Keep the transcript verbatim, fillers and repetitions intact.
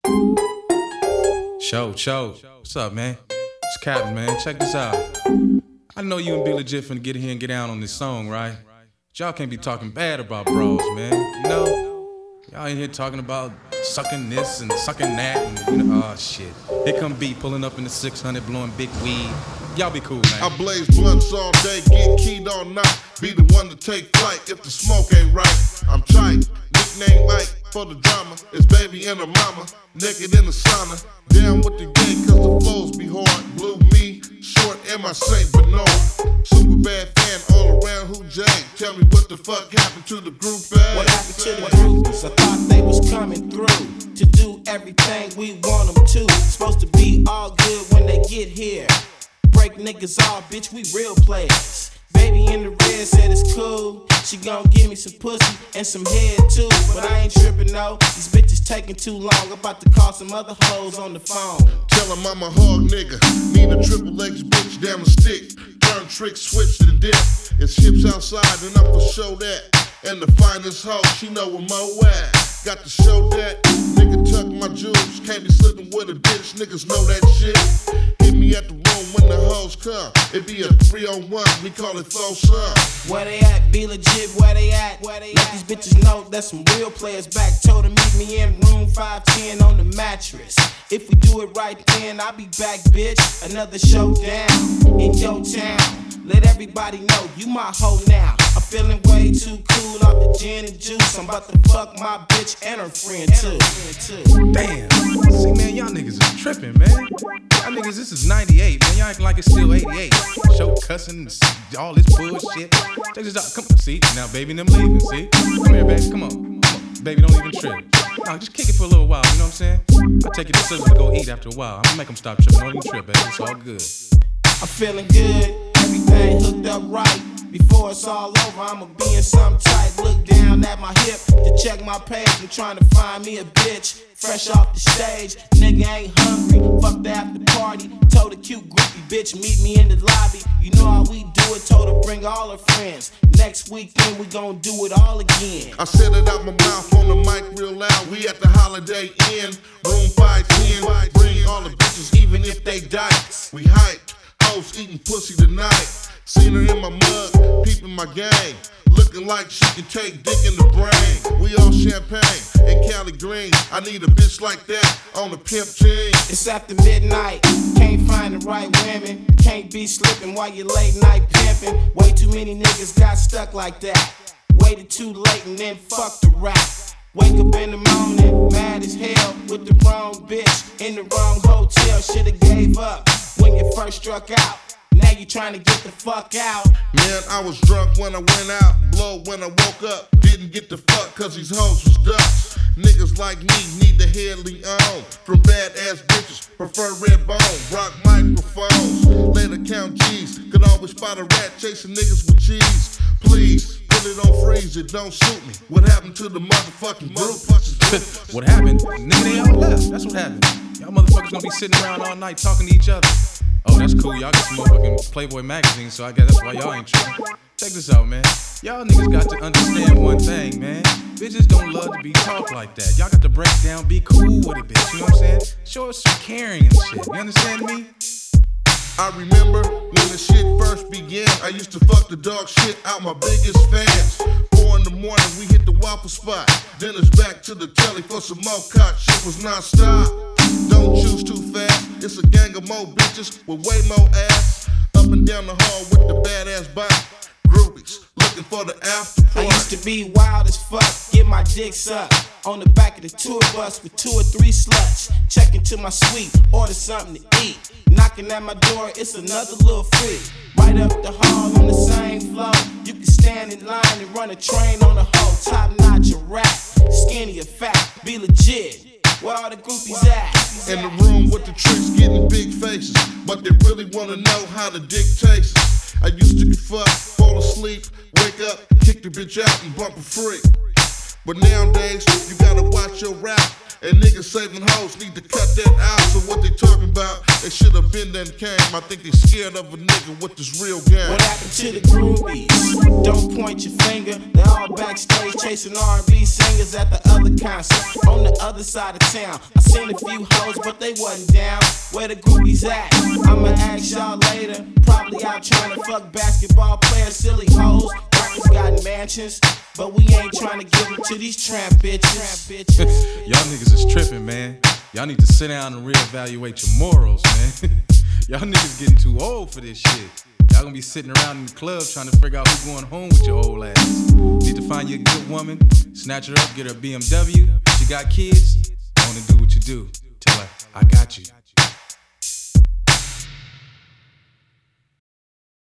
Show, show. What's up, man? It's Captain, man. Check this out. I know you and Be Legit finna get here and get down on this song, right? But y'all can't be talking bad about bros, man. You know? Y'all in here talking about sucking this and sucking that and, you know, oh, shit. Here come B pulling up in the six hundred, blowing big weed. Y'all be cool, man. I blaze blunts all day, get keyed all night. Be the one to take flight if the smoke ain't right. I'm tight, nickname Mike for the drama. It's baby and her mama, naked in the sauna. Down with the gang cause the flows be hard. Blue me, short and my Saint Bernard. Super bad fan all around who Jay. Tell me what the fuck happened to the group bag. What happened to the groupies? I thought they was coming through to do everything we want them to. Supposed to be all good when they get here. Break niggas off, bitch, we real players. Baby in the red said it's cool. She gon' give me some pussy and some head too. But I ain't trippin' no, these bitches taking too long. About to call some other hoes on the phone. Tell him I'm a hog nigga. Need a triple X bitch, damn a stick. Turn trick, switch to the dip. It's hips outside and I'm for show that. And the finest hoe, she know where Mo at. Got to show that. Nigga tuck my jewels. Can't be slipping with a bitch. Niggas know that shit. Hit me at the room when the hoes come. It be a three on one. We call it faux up. Where they at? Be legit. Where they at? Where they Let at? These bitches know that some real players back. Told them meet me in room five ten on the mattress. If we do it right then, I'll be back, bitch. Another showdown in your town. Let everybody know you my hoe now. I'm feeling way too cool off the gin and juice. I'm about to fuck my bitch and her friend too. Damn. See, man, y'all niggas is tripping, man. Y'all niggas, this is ninety-eight, man. Y'all acting like it's still eighty-eight. Show cussing, all this bullshit. Check this out. Come on, see? Now, baby, them leaving, see? Come here, baby. Come on. Come on. Baby, don't even trip. No, just kick it for a little while, you know what I'm saying? I'll take you to Sizzle to go eat after a while. I'm gonna make them stop tripping. Don't even trip, baby. It's all good. I'm feeling good. Everything hooked up right. Before it's all over, I'ma be in some tight. Look down at my hip to check my page. I'm trying to find me a bitch. Fresh off the stage, nigga ain't hungry. Fuck the after party. Told a cute groupie bitch, meet me in the lobby. You know how we do it. Told her bring all her friends. Next weekend we gon' do it all again. I said it out my mouth on the mic real loud. We at the Holiday Inn, room five ten. Bring all the bitches, even if they dykes. We hyped, hoes eating pussy tonight. Seen her in my mug, peeping my game. Looking like she can take dick in the brain. We all champagne and Cali Green. I need a bitch like that on the pimp team. It's after midnight, can't find the right women. Can't be slipping while you late night pimping. Way too many niggas got stuck like that. Waited too late and then fucked the rap. Wake up in the morning, mad as hell with the wrong bitch in the wrong hotel. Shoulda gave up when you first struck out. Now you trying to get the fuck out. Man, I was drunk when I went out, blow when I woke up. Didn't get the fuck cause these hoes was ducks. Niggas like me need the Headley on. From badass bitches, prefer red bone. Rock microphones, later count G's. Could always spot a rat chasing niggas with cheese. Please, put it on freeze, it don't suit me. What happened to the motherfucking group? What happened? Nigga, they all left. That's what happened. Y'all motherfuckers gonna be sitting around all night talking to each other. Oh, that's cool. Y'all got some motherfucking Playboy magazine, so I guess that's why y'all ain't tripping. Check this out, man. Y'all niggas got to understand one thing, man. Bitches don't love to be talked like that. Y'all got to break down, be cool with it, bitch. You know what I'm saying? Show us some caring and shit. You understand me? I remember when the shit first began. I used to fuck the dog shit out my biggest fans. Four in the morning, we hit the Waffle Spot. Then it's back to the telly for some more cock. Shit was non-stop. Don't choose too fast. It's a gang of more bitches with way more ass. Up and down the hall with the badass body. Groupies looking for the after party. I used to be wild as fuck, get my dick sucked on the back of the tour bus with two or three sluts. Check into my suite, order something to eat. Knocking at my door, it's another little freak. Right up the hall on the same floor. You can stand in line and run a train on a hoe. Top notch a rap, skinny or fat, be legit. Where all the groupies at? In the room with the tricks getting big faces, but they really wanna know how the dick tastes. I used to get fucked, fall asleep, wake up, kick the bitch out and bump a freak. But nowadays, you gotta watch your rap. And niggas saving hoes need to cut that out. So what they talking about, they should have been done came. I think they scared of a nigga with this real game. What happened to the groupies? Don't point your finger. They're all backstage chasing R and B singers at the other concert. On the other side of town, I seen a few hoes, but they wasn't down. Where the groupies at? I'ma ask y'all later. Probably out trying to fuck basketball players, silly hoes. Rappers got mansions, but we ain't trying to give them to these tramp bitches. Y'all niggas is tripping, man. Y'all need to sit down and reevaluate your morals, man. Y'all niggas getting too old for this shit. Y'all gonna be sitting around in the club trying to figure out who's going home with your old ass. Need to find you a good woman, snatch her up, get her a B M W. She got kids, go on and do what you do. Tell her, I got you.